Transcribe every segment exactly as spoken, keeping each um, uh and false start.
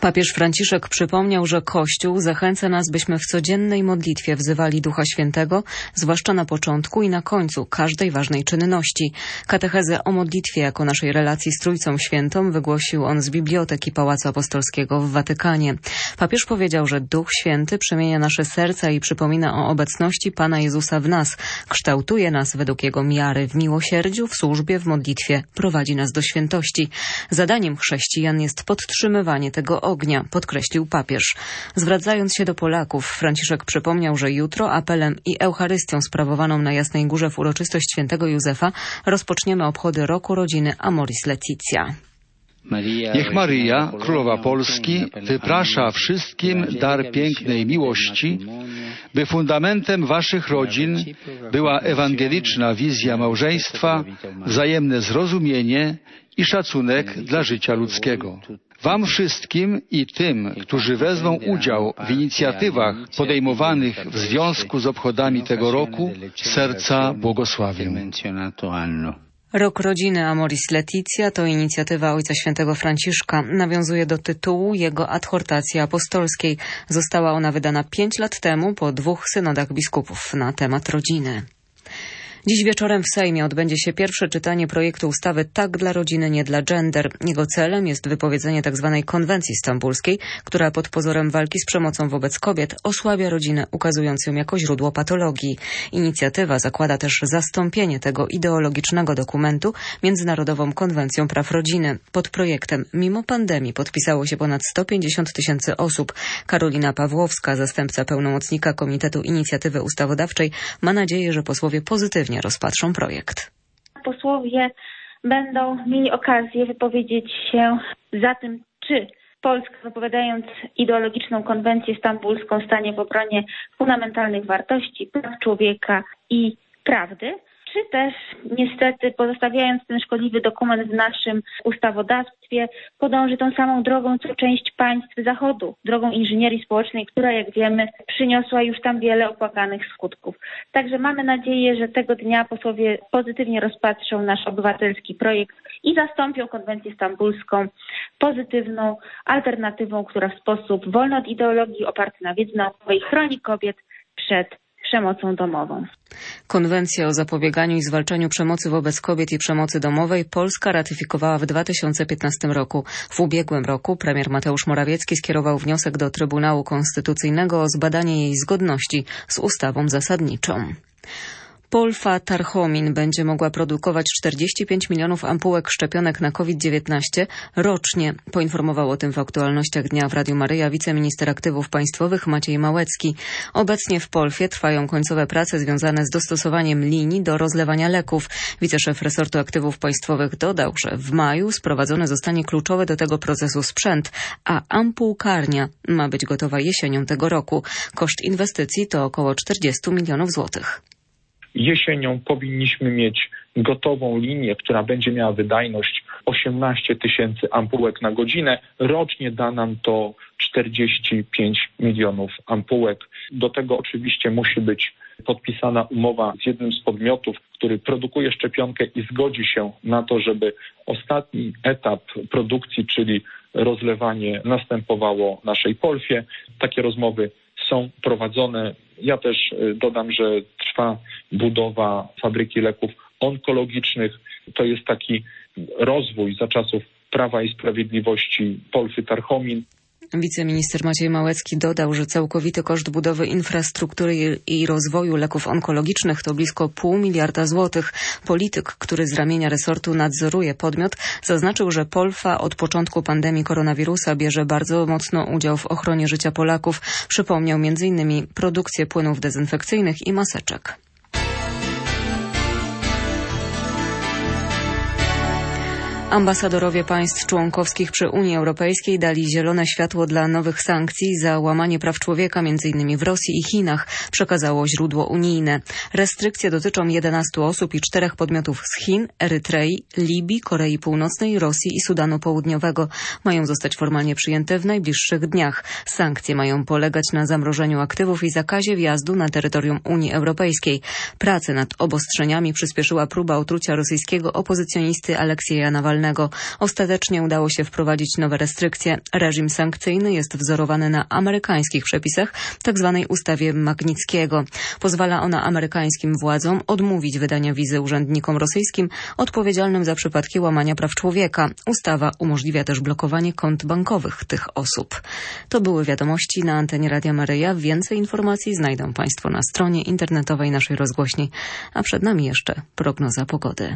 Papież Franciszek przypomniał, że Kościół zachęca nas, byśmy w codziennej modlitwie wzywali Ducha Świętego, zwłaszcza na początku i na końcu każdej ważnej czynności. Katechezę o modlitwie jako naszej relacji z Trójcą Świętą wygłosił on z Biblioteki Pałacu Apostolskiego w Watykanie. Papież powiedział, że Duch Święty przemienia nasze serca i przypomina o obecności Pana Jezusa w nas, kształtuje nas według Jego miary w miłosierdziu, w służbie, w modlitwie, prowadzi nas do świętości. Zadaniem chrześcijan jest podtrzymywanie tego ognia, podkreślił papież. Zwracając się do Polaków, Franciszek przypomniał, że jutro apelem i Eucharystią sprawowaną na Jasnej Górze w uroczystość świętego Józefa rozpoczniemy obchody roku rodziny Amoris Laetitia. Niech Maryja, Królowa Polski, wyprasza wszystkim dar pięknej miłości, by fundamentem waszych rodzin była ewangeliczna wizja małżeństwa, wzajemne zrozumienie i szacunek dla życia ludzkiego. Wam wszystkim i tym, którzy wezmą udział w inicjatywach podejmowanych w związku z obchodami tego roku, serca błogosławię. Rok rodziny Amoris Laetitia to inicjatywa Ojca Świętego Franciszka. Nawiązuje do tytułu jego adhortacji apostolskiej. Została ona wydana pięć lat temu po dwóch synodach biskupów na temat rodziny. Dziś wieczorem w Sejmie odbędzie się pierwsze czytanie projektu ustawy Tak dla rodziny, nie dla gender. Jego celem jest wypowiedzenie tzw. konwencji stambulskiej, która pod pozorem walki z przemocą wobec kobiet osłabia rodzinę, ukazując ją jako źródło patologii. Inicjatywa zakłada też zastąpienie tego ideologicznego dokumentu Międzynarodową Konwencją Praw Rodziny. Pod projektem mimo pandemii podpisało się ponad sto pięćdziesiąt tysięcy osób. Karolina Pawłowska, zastępca pełnomocnika Komitetu Inicjatywy Ustawodawczej, ma nadzieję, że posłowie pozytywnie rozpatrzą projekt. Posłowie będą mieli okazję wypowiedzieć się za tym, czy Polska, wypowiadając ideologiczną konwencję stambulską, stanie w obronie fundamentalnych wartości, praw człowieka i prawdy, czy też niestety pozostawiając ten szkodliwy dokument w naszym ustawodawstwie, podąży tą samą drogą, co część państw Zachodu, drogą inżynierii społecznej, która, jak wiemy, przyniosła już tam wiele opłakanych skutków. Także mamy nadzieję, że tego dnia posłowie pozytywnie rozpatrzą nasz obywatelski projekt i zastąpią konwencję stambulską pozytywną alternatywą, która w sposób wolny od ideologii, oparty na wiedzy naukowej chroni kobiet przed przemocą domową. Konwencję o zapobieganiu i zwalczaniu przemocy wobec kobiet i przemocy domowej Polska ratyfikowała w dwa tysiące piętnastym roku. W ubiegłym roku premier Mateusz Morawiecki skierował wniosek do Trybunału Konstytucyjnego o zbadanie jej zgodności z ustawą zasadniczą. Polfa Tarchomin będzie mogła produkować czterdzieści pięć milionów ampułek szczepionek na COVID dziewiętnaście rocznie. Poinformował o tym w aktualnościach dnia w Radiu Maryja wiceminister aktywów państwowych Maciej Małecki. Obecnie w Polfie trwają końcowe prace związane z dostosowaniem linii do rozlewania leków. Wiceszef resortu aktywów państwowych dodał, że w maju sprowadzony zostanie kluczowy do tego procesu sprzęt, a ampułkarnia ma być gotowa jesienią tego roku. Koszt inwestycji to około czterdzieści milionów złotych. Jesienią powinniśmy mieć gotową linię, która będzie miała wydajność osiemnaście tysięcy ampułek na godzinę. Rocznie da nam to czterdzieści pięć milionów ampułek. Do tego oczywiście musi być podpisana umowa z jednym z podmiotów, który produkuje szczepionkę i zgodzi się na to, żeby ostatni etap produkcji, czyli rozlewanie, następowało w naszej Polfie. Takie rozmowy są prowadzone. Ja też dodam, że trwa budowa fabryki leków onkologicznych. To jest taki rozwój za czasów Prawa i Sprawiedliwości Polfy Tarchomin. Wiceminister Maciej Małecki dodał, że całkowity koszt budowy infrastruktury i rozwoju leków onkologicznych to blisko pół miliarda złotych. Polityk, który z ramienia resortu nadzoruje podmiot, zaznaczył, że Polfa od początku pandemii koronawirusa bierze bardzo mocno udział w ochronie życia Polaków. Przypomniał między innymi produkcję płynów dezynfekcyjnych i maseczek. Ambasadorowie państw członkowskich przy Unii Europejskiej dali zielone światło dla nowych sankcji za łamanie praw człowieka między innymi w Rosji i Chinach, przekazało źródło unijne. Restrykcje dotyczą jedenastu osób i czterech podmiotów z Chin, Erytrei, Libii, Korei Północnej, Rosji i Sudanu Południowego. Mają zostać formalnie przyjęte w najbliższych dniach. Sankcje mają polegać na zamrożeniu aktywów i zakazie wjazdu na terytorium Unii Europejskiej. Prace nad obostrzeniami przyspieszyła próba otrucia rosyjskiego opozycjonisty Aleksieja Nawalnego. globalnego. Ostatecznie udało się wprowadzić nowe restrykcje. Reżim sankcyjny jest wzorowany na amerykańskich przepisach, tzw. ustawie Magnickiego. Pozwala ona amerykańskim władzom odmówić wydania wizy urzędnikom rosyjskim odpowiedzialnym za przypadki łamania praw człowieka. Ustawa umożliwia też blokowanie kont bankowych tych osób. To były wiadomości na antenie Radia Maryja. Więcej informacji znajdą Państwo na stronie internetowej naszej rozgłośni. A przed nami jeszcze prognoza pogody.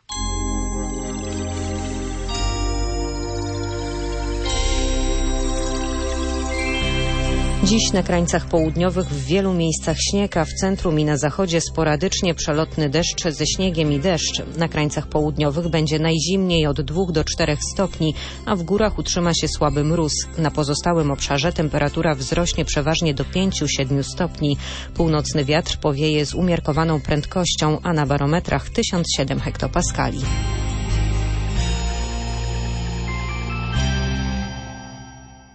Dziś na krańcach południowych w wielu miejscach śnieg, a w centrum i na zachodzie sporadycznie przelotny deszcz ze śniegiem i deszcz. Na krańcach południowych będzie najzimniej od dwóch do czterech stopni, a w górach utrzyma się słaby mróz. Na pozostałym obszarze temperatura wzrośnie przeważnie do pięciu do siedmiu stopni. Północny wiatr powieje z umiarkowaną prędkością, a na barometrach tysiąc siedem hektopaskali.